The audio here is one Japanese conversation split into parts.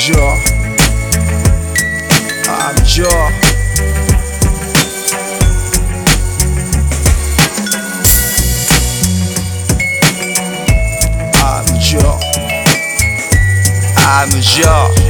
情無情無情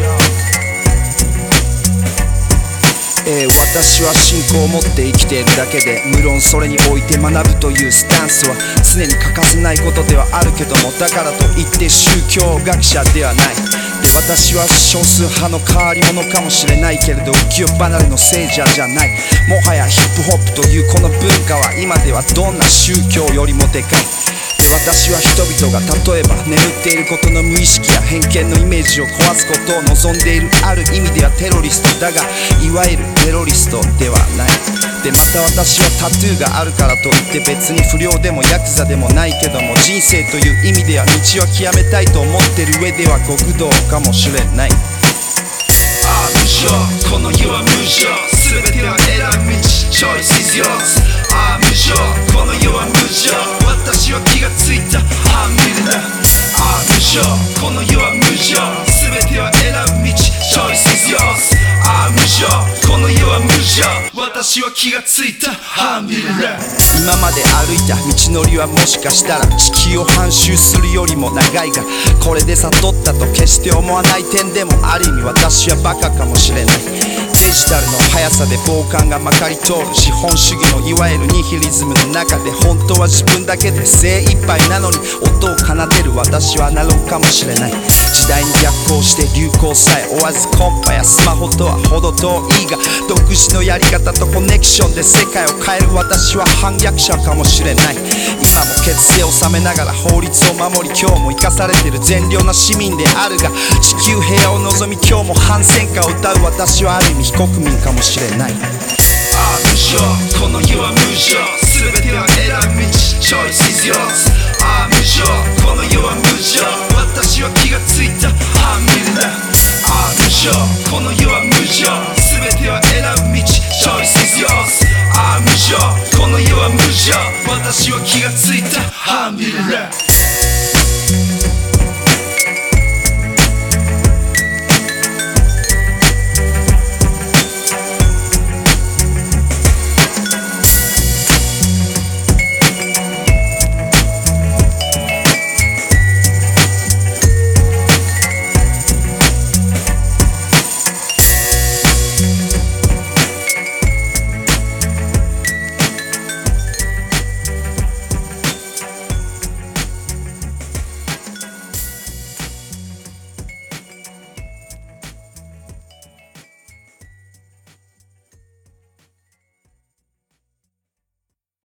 私は信仰を持って生きているだけで、無論それにおいて学ぶというスタンスは常に欠かせないことではあるけども、だからといって宗教学者ではない。で、私は少数派の変わり者かもしれないけれど、浮世離れの聖者じゃない。もはやヒップホップというこの文化は今ではどんな宗教よりもでかい。私は人々が例えば眠っていることの無意識や偏見のイメージを壊すことを望んでいる。ある意味ではテロリストだが、いわゆるテロリストではない。で、また私はタトゥーがあるからといって別に不良でもヤクザでもないけども、人生という意味では道は極めたいと思ってる上では極道かもしれない。無情、この世は無情、全ては選ぶ道、Choice is yours。無情、この世は無情、私は気がついた、無情、この世は無情、全ては選ぶ道、Choice is yours。無情、この世は無情、私は気がついた、今まで歩いた道のりはもしかしたら地球を半周するよりも長いが、これで悟ったと決して思わない点でもある意味私はバカかもしれない。デジタルの速さで傍観がまかり通る資本主義のいわゆるニヒリズムの中で、本当は自分だけで精一杯なのに音を奏でる私はアナログかもしれない。時代に逆行して流行さえ追わず、コンパやスマホとは程遠いが、独自のやり方とコネクションで世界を変える私は反逆者かもしれない。今も血税を納めながら法律を守り、今日も生かされてる善良な市民であるが、地球平和を望み今日も反戦歌を歌う私はある意味非国民かもしれない。無情、この世は無情、全ては選ぶ道、Choice is yours。無情、この世は無情、